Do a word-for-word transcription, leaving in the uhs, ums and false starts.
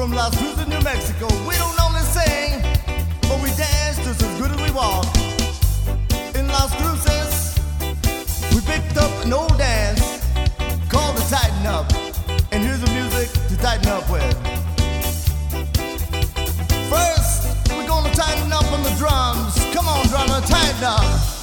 from Las Cruces, New Mexico. We don't only sing, but we dance just as good as we walk. In Las Cruces, we picked up an old dance called the Tighten Up. And here's the music to tighten up with. First, we're gonna tighten up on the drums. Come on, drummer, tighten up.